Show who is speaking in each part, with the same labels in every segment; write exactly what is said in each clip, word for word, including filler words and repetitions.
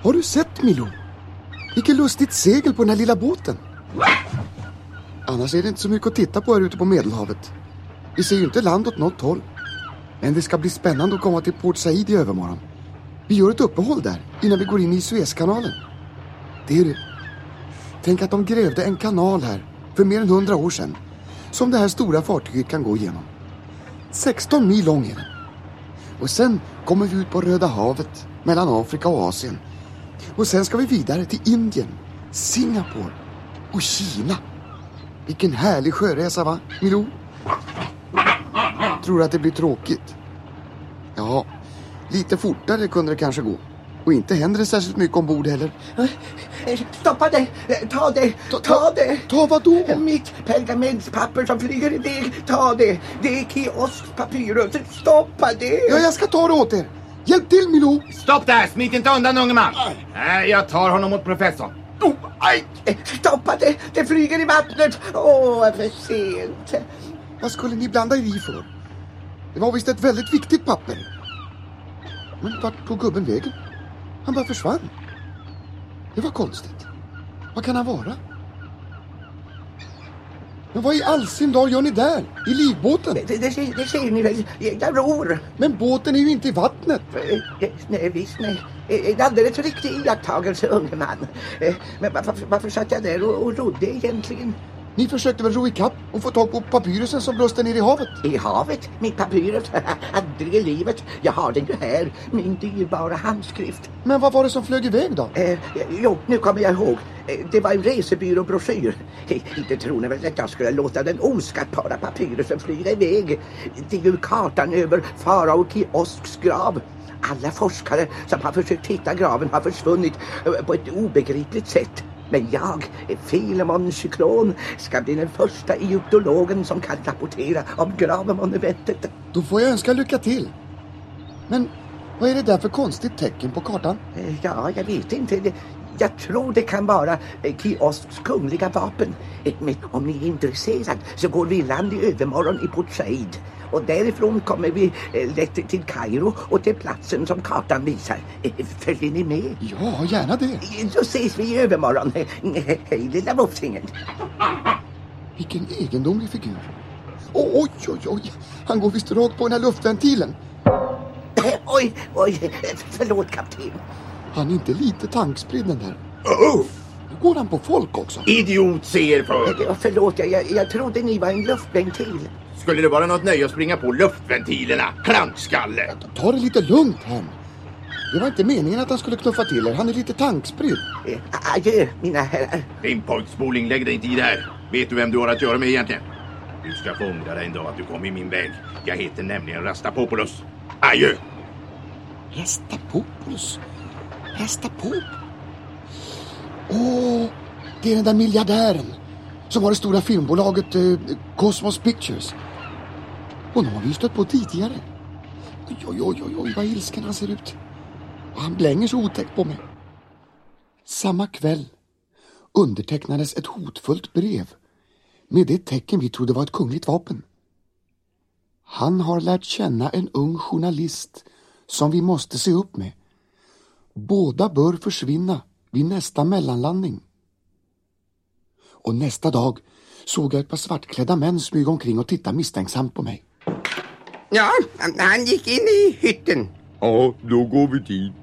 Speaker 1: Har du sett, Milo? Vilket lustigt segel på den här lilla båten. Annars är det inte så mycket att titta på här ute på Medelhavet. Vi ser ju inte land åt något håll. Men det ska bli spännande att komma till Port Said i övermorgon. Vi gör ett uppehåll där innan vi går in i Suezkanalen. Det är det. Tänk att de grävde en kanal här för mer än hundra år sedan. Som det här stora fartyget kan gå igenom. sexton mil lång är den. Och sen kommer vi ut på Röda havet mellan Afrika och Asien. Och sen ska vi vidare till Indien, Singapore och Kina. Vilken härlig sjöresa, va, Milo? Tror du att det blir tråkigt? Ja, lite fortare kunde det kanske gå. Och inte händer det särskilt mycket ombord heller.
Speaker 2: Stoppa det! Ta det! Ta, ta det!
Speaker 1: Ta vad då?
Speaker 2: Mitt pergamentspapper som flyger iväg. Ta det! Det är kioskpapyrus. Stoppa det!
Speaker 1: Ja, jag ska ta det åt er. Hjälp till, Milo!
Speaker 3: Stopp där! Smit inte undan, unge man! Nej, jag tar honom mot professorn.
Speaker 2: Oh, aj. Stoppa det! Det flyger i vattnet! Åh, oh, för sent.
Speaker 1: Vad skulle ni blanda i för? Det var visst ett väldigt viktigt papper. Men vart tog gubben vägen? Han bara försvann. Det var konstigt. Vad kan han vara? Men vad i all sin dag gör ni där? I livbåten?
Speaker 2: Det, det, ser, det ser ni väl? Jag ror.
Speaker 1: Men båten är ju inte i vattnet.
Speaker 2: Nej, visst nej. En alldeles riktig iakttagelse, unge man. Men varför, varför satt jag där och, och rodde egentligen?
Speaker 1: Ni försökte väl ro i kapp och få tag på papyrusen som blåste ner i havet?
Speaker 2: I havet? Min papyrus? Aldrig i livet. Jag har den ju här. Min dyrbara handskrift.
Speaker 1: Men vad var det som flög iväg då?
Speaker 2: Eh, jo, nu kommer jag ihåg. Eh, det var en resebyråbroschyr. Eh, inte tror ni väl att jag skulle låta den oskattbara papyrusen flyga iväg. Det är ju kartan över farao Kiosks grav. Alla forskare som har försökt hitta graven har försvunnit eh, på ett obegripligt sätt. Men jag, Filemon Cyklon, ska bli den första egyptologen som kan rapportera om gravmonumentet.
Speaker 1: Då får jag önska lycka till. Men vad är det där för konstigt tecken på kartan?
Speaker 2: Ja, jag vet inte. Jag tror det kan vara Kiosks kungliga vapen. Men om ni är intresserad så går vi land i övermorgon i Port Said. Och därifrån kommer vi lätt till Kairo och till platsen som kartan visar. Följer ni med?
Speaker 1: Ja, gärna det.
Speaker 2: Då ses vi i övermorgon. Hej, lilla vofsingen.
Speaker 1: Vilken egendomlig figur. Oj, oj, oj. Han går visst rakt på den här luftventilen.
Speaker 2: Oj, oj. Förlåt, kapten.
Speaker 1: Han är inte lite tankspridd den där. Oh! Nu går han på folk också.
Speaker 3: Idiot, ser för.
Speaker 2: Förlåt, jag, jag trodde ni var en luftventil.
Speaker 3: Skulle det vara något nöje att springa på luftventilerna, klantskalle?
Speaker 1: Ta det lite lugnt, hem. Det var inte meningen att han skulle knuffa till er. Han är lite tankspridd.
Speaker 2: Eh, adjö, mina herrar.
Speaker 3: Din pojkspoling, lägg dig inte i där. Vet du vem du har att göra med egentligen? Du ska få ångra dig en dag att du kom i min väg. Jag heter nämligen Rastapopoulos. Adjö!
Speaker 1: Rastapopoulos? Rastapop? Åh, det är den där miljardären som har det stora filmbolaget eh, Cosmos Pictures. Honom har vi stött på tidigare. Oj, oj, oj, oj, oj, vad ilsken han ser ut. Och han blänger så otäckt på mig. Samma kväll undertecknades ett hotfullt brev med det tecken vi trodde var ett kungligt vapen. Han har lärt känna en ung journalist som vi måste se upp med. Båda bör försvinna vid nästa mellanlandning. Och nästa dag såg jag ett par svartklädda män smyga omkring och titta misstänksamt på mig.
Speaker 4: Ja, han gick in i hytten.
Speaker 5: Ja, då går vi dit.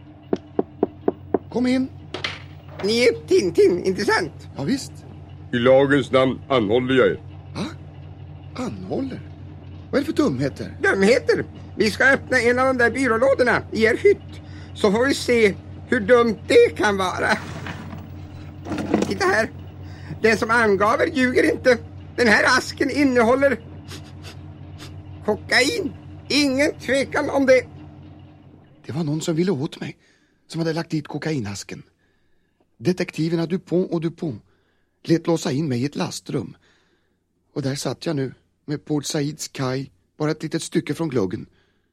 Speaker 1: Kom in.
Speaker 4: Ni är Tintin, inte sant?
Speaker 1: Ja, visst.
Speaker 5: I lagens namn anhåller jag er.
Speaker 1: Va? Anhåller? Vad är det för dumheter?
Speaker 4: Dumheter? Vi ska öppna en av de där byrålådorna i er hytt. Så får vi se hur dumt det kan vara. Titta här. Den som angav er ljuger inte. Den här asken innehåller kokain. Ingen tvekan om det.
Speaker 1: Det var någon som ville åt mig, som hade lagt dit kokainasken. Detektiverna Dupont och Dupont lät låsa in mig i ett lastrum. Och där satt jag nu med Port Saids kaj, bara ett litet stycke från gluggen.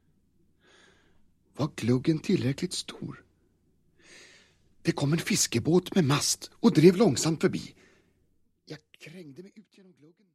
Speaker 1: Var gluggen tillräckligt stor? Det kom en fiskebåt med mast och drev långsamt förbi. Jag krängde mig ut genom gluggen.